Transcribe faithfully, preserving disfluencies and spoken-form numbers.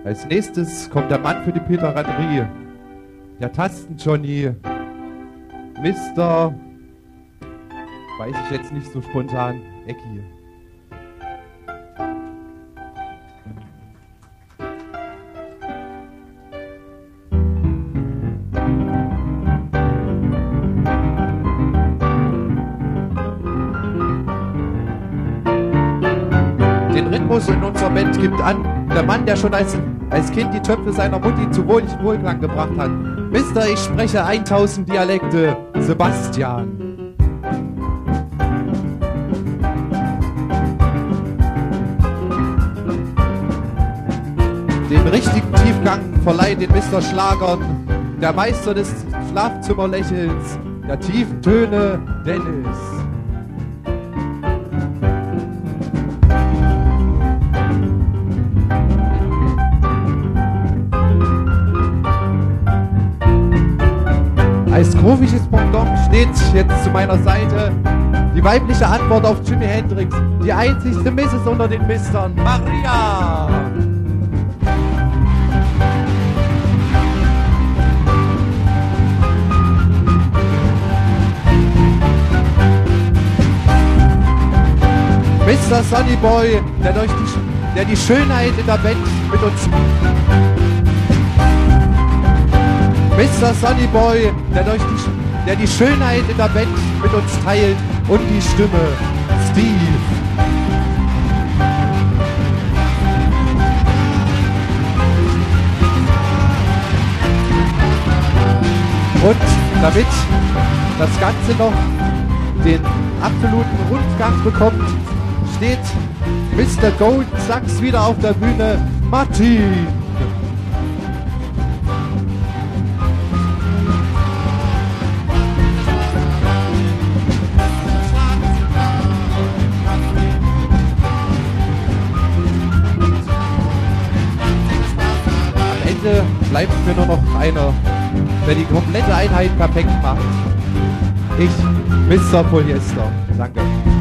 Als nächstes kommt der Mann für die Piraterie. Der Tasten-Johnny. Mister Weiß ich jetzt nicht so spontan. Ecki. Den Rhythmus in unserer Band gibt an der Mann, der schon als, als Kind die Töpfe seiner Mutti zu wohligem Wohlklang gebracht hat. Mister, ich spreche tausend Dialekte, Sebastian. Den richtigen Tiefgang verleiht den Mister Schlagern, der Meister des Schlafzimmerlächelns, der tiefen Töne, Dennis. Als grooviges Pendant steht jetzt zu meiner Seite die weibliche Antwort auf Jimi Hendrix, die einzigste Misses unter den Mistern, Maria! Mister Sonny Boy, der, durch die, der die Schönheit in der Band mit uns... Mister Sonny Boy, der, durch die, der die Schönheit in der Band mit uns teilt und die Stimme, Steve. Und damit das Ganze noch den absoluten Rundgang bekommt, steht Mister Golden Sachs wieder auf der Bühne, Martin. Am Ende bleibt mir nur noch einer, der die komplette Einheit perfekt macht. Ich, Mister Polyester. Danke.